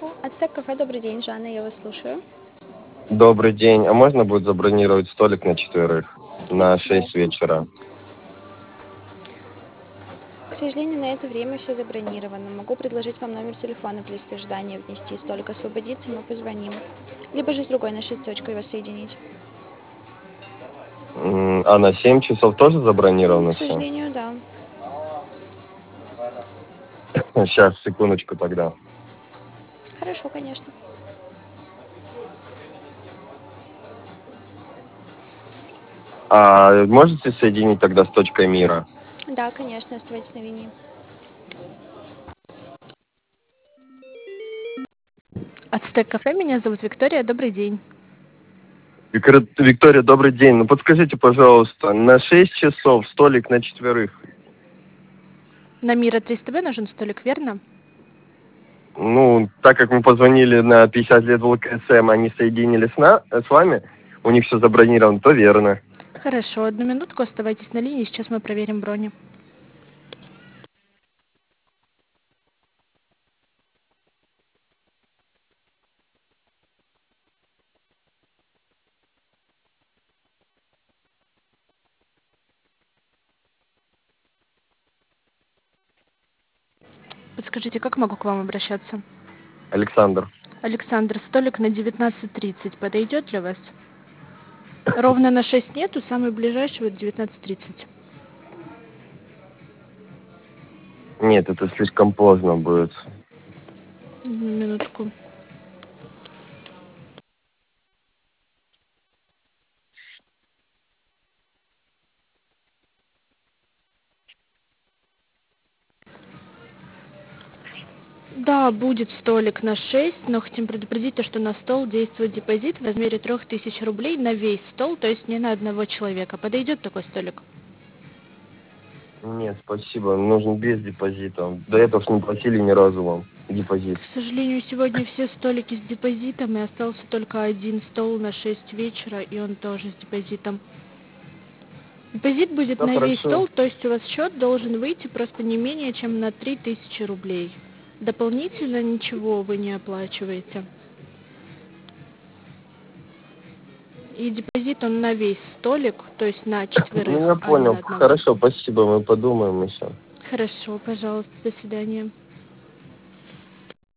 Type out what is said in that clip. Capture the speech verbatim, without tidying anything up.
Ацтек кафе, добрый день, Жанна, я вас слушаю. Добрый день. А можно будет забронировать столик на четверых на Конечно. шесть вечера? К сожалению, на это время все забронировано. Могу предложить вам номер телефона в листы ожидания внести. Столик освободится, мы позвоним. Либо же с другой нашей точкой вас соединить. М, А на семь часов тоже М, забронировано К все? сожалению, да. Сейчас, секундочку тогда. Хорошо, конечно. А можете соединить тогда с точкой мира? Да, конечно, оставайтесь на линии. Ацтек кафе, меня зовут Виктория, добрый день. Виктор- Виктория, добрый день. Ну подскажите, пожалуйста, на шесть часов столик на четверых. На Мира триста бэ нужен столик, верно? Ну, так как мы позвонили на пятьдесят лет в ЛКСМ, они соединили с, на- с вами, у них все забронировано, то верно. Хорошо, одну минутку, оставайтесь на линии, сейчас мы проверим брони. Подскажите, как могу к вам обращаться? Александр. Александр, столик на девятнадцать тридцать подойдет для вас? Ровно на шесть нету, самый ближайший вот девятнадцать тридцать. Нет, это слишком поздно будет. Одну минутку. Да, будет столик на шесть, но хотим предупредить, то, что на стол действует депозит в размере трех тысяч рублей на весь стол, то есть не на одного человека. Подойдет такой столик? Нет, спасибо. Нужен без депозита. До этого ж не платили ни разу вам депозит. К сожалению, сегодня все столики с депозитом, и остался только один стол на шесть вечера, и он тоже с депозитом. Депозит будет Да, на весь хорошо. стол, то есть у вас счет должен выйти просто не менее чем на три тысячи рублей. Дополнительно ничего вы не оплачиваете. И депозит он на весь столик, то есть на Ну, я четверых, а не на понял. одного. Хорошо, спасибо. Мы подумаем еще. Хорошо, пожалуйста, до свидания.